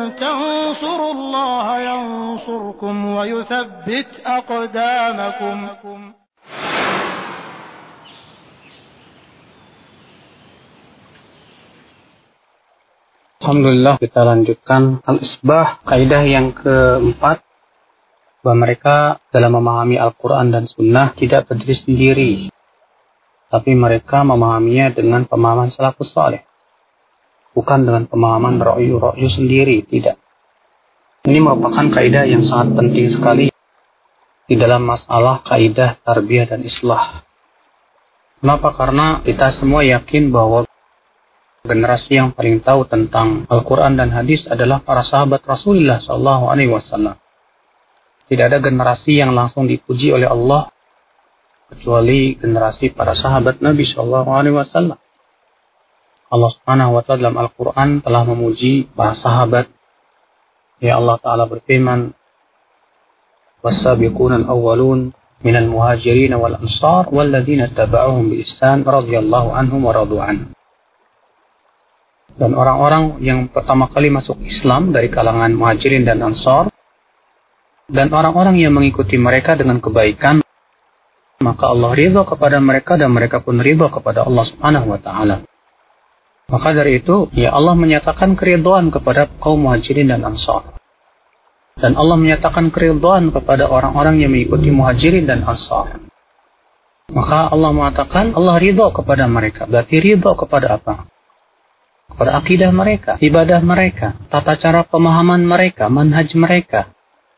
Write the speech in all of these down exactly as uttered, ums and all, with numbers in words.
تنصروا الله ينصركم ويثبت أقدامكم. Alhamdulillah, kita lanjutkan al-isbah, kaidah yang keempat, bahwa mereka dalam memahami Al-Quran dan Sunnah tidak berdiri sendiri, tapi mereka memahaminya dengan pemahaman salafus saleh, bukan dengan pemahaman ra'yu-ra'yu sendiri, tidak. Ini merupakan kaidah yang sangat penting sekali di dalam masalah kaidah tarbiyah dan islah. Kenapa? Karena kita semua yakin bahwa generasi yang paling tahu tentang Al-Quran dan hadis adalah para sahabat Rasulullah shallallahu alaihi wasallam. Tidak ada generasi yang langsung dipuji oleh Allah kecuali generasi para sahabat Nabi shallallahu alaihi wasallam. Allah Subhanahu wa taala dalam Al-Quran telah memuji para sahabat. Ya, Allah Ta'ala berfirman, "Was-sabiquna al-awwalun minal muhajirin wal ansar walladzina tabauhum bi ihsan radhiyallahu anhum wa radu anhu." Dan orang-orang yang pertama kali masuk Islam dari kalangan muhajirin dan ansar, dan orang-orang yang mengikuti mereka dengan kebaikan, maka Allah ridha kepada mereka dan mereka pun ridha kepada Allah Subhanahu wa taala. Maka dari itu, ya Allah menyatakan keridhaan kepada kaum muhajirin dan ansar. Dan Allah menyatakan keridhaan kepada orang-orang yang mengikuti muhajirin dan ansar. Maka Allah mengatakan Allah ridha kepada mereka. Berarti ridha kepada apa? Kepada akidah mereka, ibadah mereka, tata cara pemahaman mereka, manhaj mereka,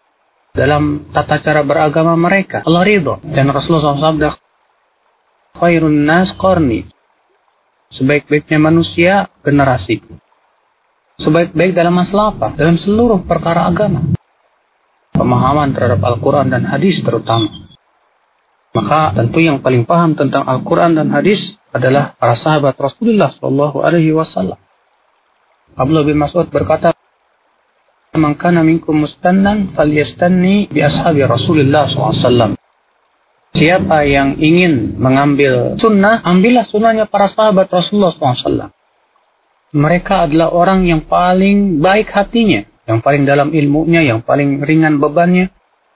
dalam tata cara beragama mereka. Allah ridha. Dan Rasulullah shallallahu alaihi wasallam sabda, "Khairun nas qarni." Sebaik-baiknya manusia generasiku. Sebaik-baik dalam masalah apa? Dalam seluruh perkara agama. Pemahaman terhadap Al-Quran dan hadis terutama. Maka tentu yang paling paham tentang Al-Quran dan hadis adalah para sahabat Rasulullah shallallahu alaihi wasallam. Abdullah bin Mas'ud berkata, "Man kana minkum mustannan falyastanni bi ashabi Rasulullah shallallahu alaihi wasallam." Siapa yang ingin mengambil sunnah, ambillah sunnahnya para sahabat Rasulullah shallallahu alaihi wasallam. Mereka adalah orang yang paling baik hatinya, yang paling dalam ilmunya, yang paling ringan bebannya,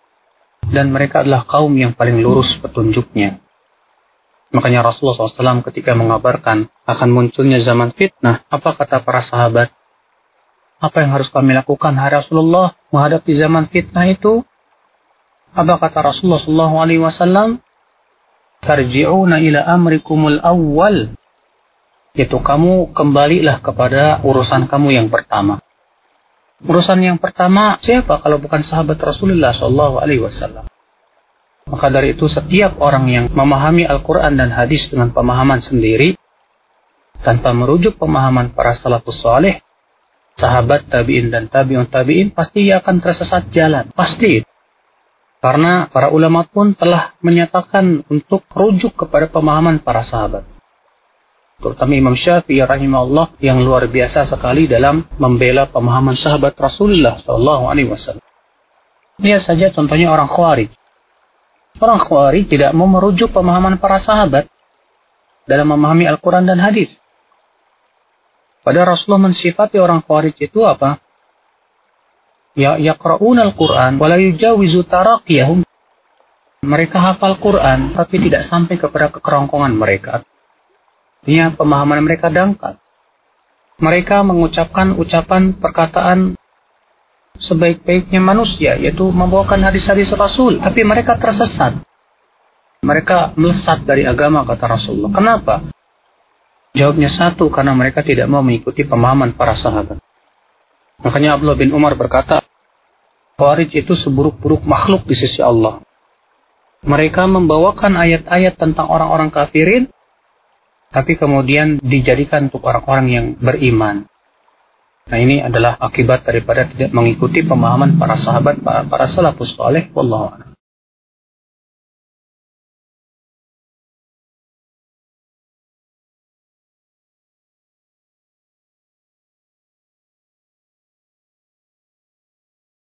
dan mereka adalah kaum yang paling lurus petunjuknya. Makanya Rasulullah shallallahu alaihi wasallam ketika mengabarkan akan munculnya zaman fitnah, apa kata para sahabat? Apa yang harus kami lakukan, hai Rasulullah, menghadapi zaman fitnah itu? Apa kata Rasulullah shallallahu alaihi wasallam? Tarji'una ila amrikumul awwal. Yaitu kamu kembalilah kepada urusan kamu yang pertama. Urusan yang pertama siapa kalau bukan sahabat Rasulullah shallallahu alaihi wasallam? Maka dari itu setiap orang yang memahami Al-Quran dan hadis dengan pemahaman sendiri, tanpa merujuk pemahaman para salafus saleh, sahabat tabi'in dan tabi'un tabi'in, pasti ia akan tersesat jalan. Pasti. Karena para ulama pun telah menyatakan untuk rujuk kepada pemahaman para sahabat. Terutama Imam Syafi'i rahimahullah yang luar biasa sekali dalam membela pemahaman sahabat Rasulullah shallallahu alaihi wasallam. Lihat saja contohnya orang Khawarij. Orang Khawarij tidak mau merujuk pemahaman para sahabat dalam memahami Al-Quran dan hadis. Padahal Rasulullah mensifati orang Khawarij itu apa? Ya yaqra'una al-Qur'an wa la yujawizu taraqiyahum. Mereka hafal Quran tapi tidak sampai kepada kekerongkongan mereka. Artinya pemahaman mereka dangkal. Mereka mengucapkan ucapan perkataan sebaik-baiknya manusia, yaitu membawakan hadis-hadis Rasul, tapi mereka tersesat. Mereka melesat dari agama, kata Rasulullah. Kenapa? Jawabnya satu, karena mereka tidak mau mengikuti pemahaman para sahabat. Makanya Abdullah bin Umar berkata, Khawarij itu seburuk-buruk makhluk di sisi Allah. Mereka membawakan ayat-ayat tentang orang-orang kafirin, tapi kemudian dijadikan untuk orang-orang yang beriman. Nah, ini adalah akibat daripada tidak mengikuti pemahaman para sahabat, para, para salafus saleh. Wallahu a'lam.